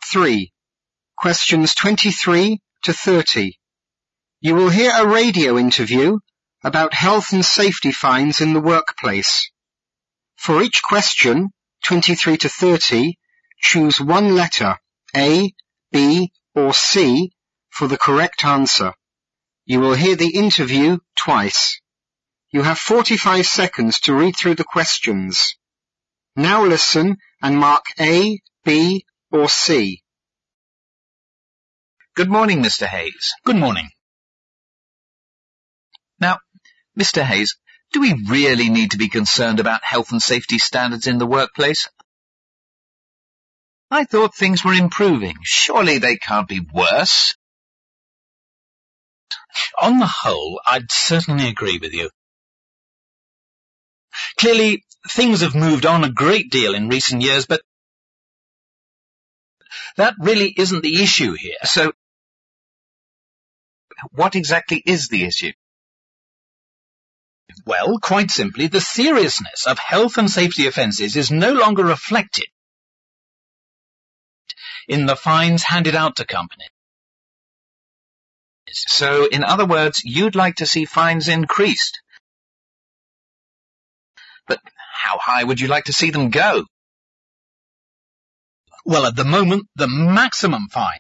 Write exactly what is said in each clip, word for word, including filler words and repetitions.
three, questions twenty-three to thirty. You will hear a radio interview about health and safety fines in the workplace. For each question, twenty-three to thirty, choose one letter, A, B, or C, for the correct answer. You will hear the interview twice. You have forty-five seconds to read through the questions. Now listen and mark A, B, or C. Good morning, Mister Hayes. Good morning. Now, Mister Hayes, do we really need to be concerned about health and safety standards in the workplace? I thought things were improving. Surely they can't be worse. On the whole, I'd certainly agree with you. Clearly, things have moved on a great deal in recent years, but that really isn't the issue here. So, what exactly is the issue? Well, quite simply, the seriousness of health and safety offences is no longer reflected in the fines handed out to companies. So, in other words, you'd like to see fines increased. But how high would you like to see them go? Well, at the moment, the maximum fine,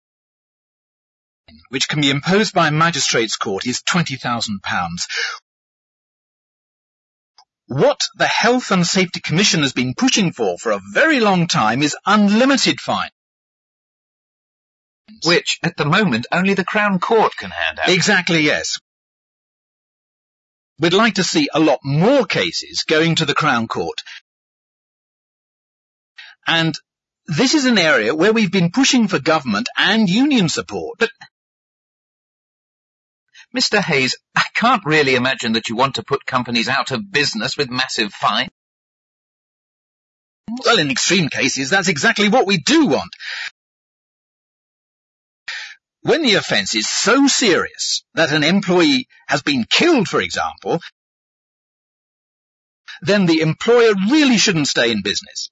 which can be imposed by a magistrate's court, is twenty thousand pounds. What the Health and Safety Commission has been pushing for for a very long time is unlimited fine. Which, at the moment, only the Crown Court can hand out. Exactly, yes. We'd like to see a lot more cases going to the Crown Court. And this is an area where we've been pushing for government and union support. But, Mister Hayes, I can't really imagine that you want to put companies out of business with massive fines. Well, in extreme cases, that's exactly what we do want. When the offence is so serious that an employee has been killed, for example, then the employer really shouldn't stay in business.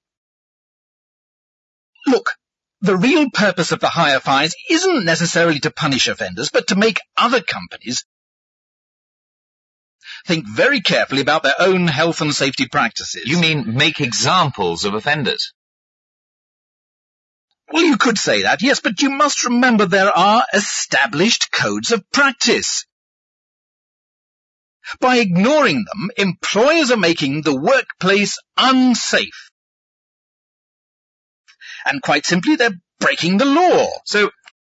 Look, the real purpose of the higher fines isn't necessarily to punish offenders, but to make other companies think very carefully about their own health and safety practices. You mean make examples of offenders? Well, you could say that, yes, but you must remember there are established codes of practice. By ignoring them, employers are making the workplace unsafe. And quite simply, they're breaking the law. So,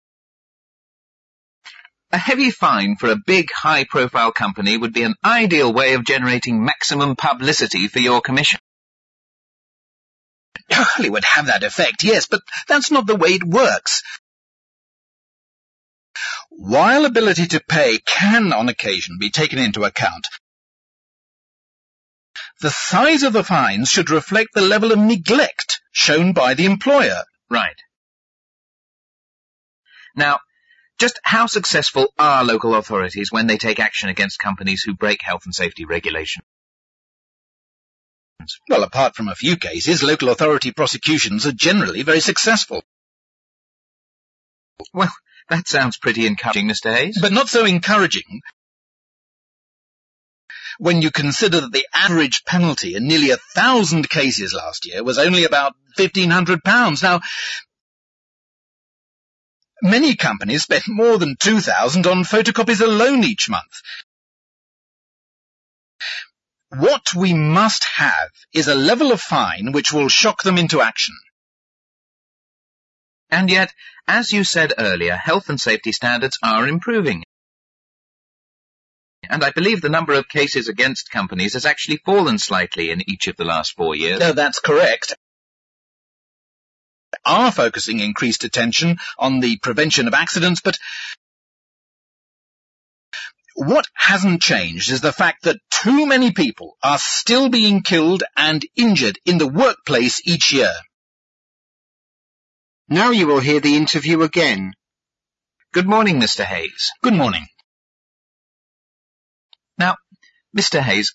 a heavy fine for a big, high-profile company would be an ideal way of generating maximum publicity for your commission. Well, it would have that effect, yes, but that's not the way it works. While ability to pay can, on occasion, be taken into account, the size of the fines should reflect the level of neglect shown by the employer. Right. Now, just how successful are local authorities when they take action against companies who break health and safety regulations? Well, apart from a few cases, local authority prosecutions are generally very successful. Well, that sounds pretty encouraging, Mister Hayes. But not so encouraging when you consider that the average penalty in nearly a thousand cases last year was only about fifteen hundred pounds. Now, many companies spent more than two thousand on photocopies alone each month. What we must have is a level of fine which will shock them into action. And yet, as you said earlier, health and safety standards are improving. And I believe the number of cases against companies has actually fallen slightly in each of the last four years. No, that's correct. We are focusing increased attention on the prevention of accidents, but what hasn't changed is the fact that too many people are still being killed and injured in the workplace each year. Now you will hear the interview again. Good morning, Mister Hayes. Good morning. Now, Mister Hayes,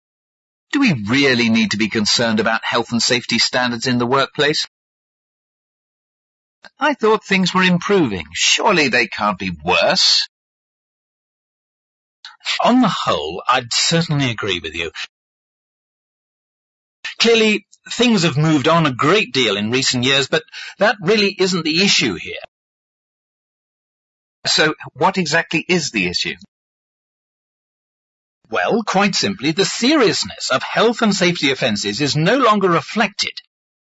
do we really need to be concerned about health and safety standards in the workplace? I thought things were improving. Surely they can't be worse. On the whole, I'd certainly agree with you. Clearly, things have moved on a great deal in recent years, but that really isn't the issue here. So, what exactly is the issue? Well, quite simply, the seriousness of health and safety offences is no longer reflected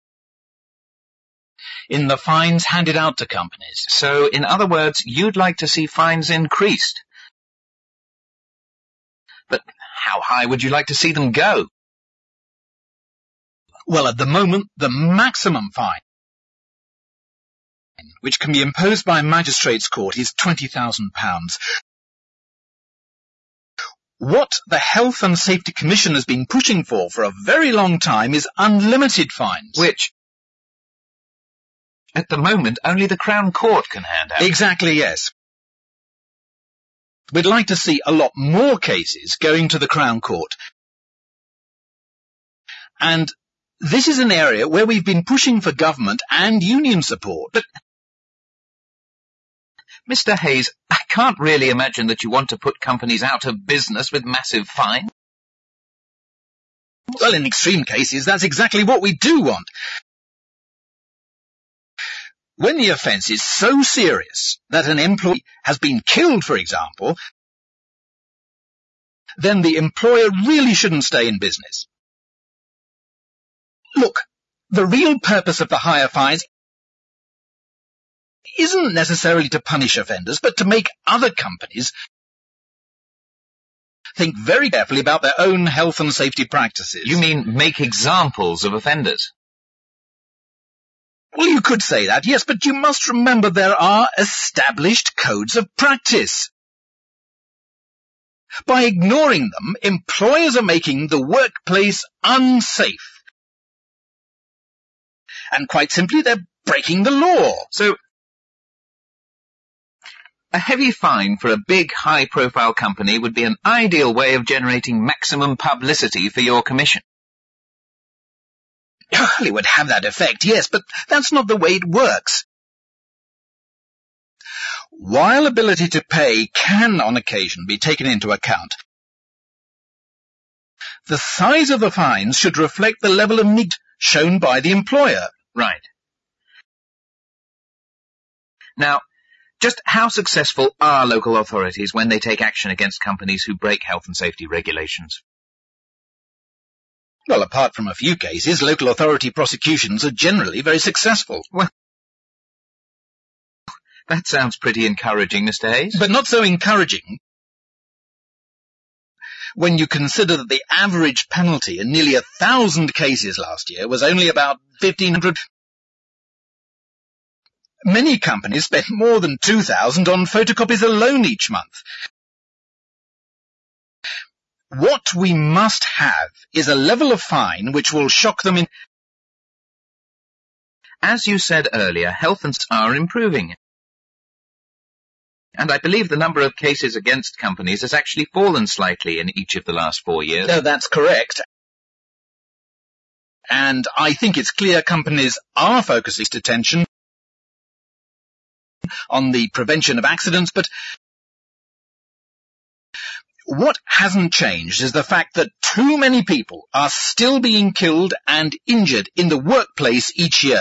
in the fines handed out to companies. So, in other words, you'd like to see fines increased. But how high would you like to see them go? Well, at the moment, the maximum fine which can be imposed by a magistrate's court is twenty thousand pounds. What the Health and Safety Commission has been pushing for for a very long time is unlimited fines. Which, at the moment, only the Crown Court can hand out. Exactly, yes. We'd like to see a lot more cases going to the Crown Court. And this is an area where we've been pushing for government and union support. But, Mister Hayes, I can't really imagine that you want to put companies out of business with massive fines. Well, in extreme cases, that's exactly what we do want. When the offence is so serious that an employee has been killed, for example, then the employer really shouldn't stay in business. Look, the real purpose of the higher fines isn't necessarily to punish offenders, but to make other companies think very carefully about their own health and safety practices. You mean make examples of offenders? Well, you could say that, yes, but you must remember there are established codes of practice. By ignoring them, employers are making the workplace unsafe. And quite simply, they're breaking the law. So, a heavy fine for a big, high-profile company would be an ideal way of generating maximum publicity for your commission. Well, it would have that effect, yes, but that's not the way it works. While ability to pay can, on occasion, be taken into account, the size of the fines should reflect the level of need shown by the employer. Right. Now, just how successful are local authorities when they take action against companies who break health and safety regulations? Well, apart from a few cases, local authority prosecutions are generally very successful. Well, that sounds pretty encouraging, Mister Hayes. But not so encouraging when you consider that the average penalty in nearly a thousand cases last year was only about fifteen hundred. Many companies spent more than two thousand on photocopies alone each month. What we must have is a level of fine which will shock them in. As you said earlier, health and safety are improving. And I believe the number of cases against companies has actually fallen slightly in each of the last four years. No, that's correct. And I think it's clear companies are focusing attention on the prevention of accidents, but what hasn't changed is the fact that too many people are still being killed and injured in the workplace each year.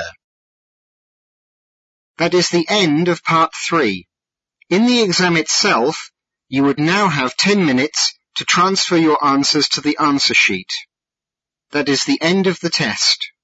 That is the end of part three. In the exam itself, you would now have ten minutes to transfer your answers to the answer sheet. That is the end of the test.